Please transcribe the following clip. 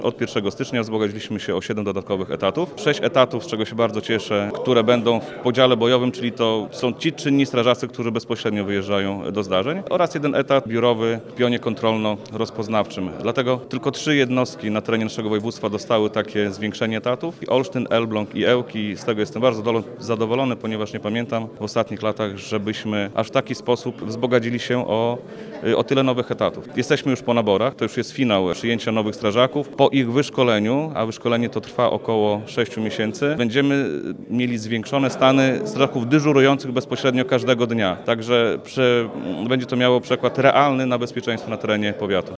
Od 1 stycznia wzbogaciliśmy się o 7 dodatkowych etatów. 6 etatów, z czego się bardzo cieszę, które będą w podziale bojowym, czyli to są ci czynni strażacy, którzy bezpośrednio wyjeżdżają do zdarzeń, oraz 1 etat biurowy w pionie kontrolno-rozpoznawczym. Dlatego tylko 3 jednostki na terenie naszego województwa dostały takie zwiększenie etatów. Olsztyn, Elbląg i Ełki. Z tego jestem bardzo zadowolony, ponieważ nie pamiętam w ostatnich latach, żebyśmy aż w taki sposób wzbogacili się o tyle nowych etatów. Jesteśmy już po naborach, to już jest finał przyjęcia nowych strażaków. Po ich wyszkoleniu, a wyszkolenie to trwa około 6 miesięcy, będziemy mieli zwiększone stany strażaków dyżurujących bezpośrednio każdego dnia. Także będzie to miało przykład realny na bezpieczeństwo na terenie powiatu.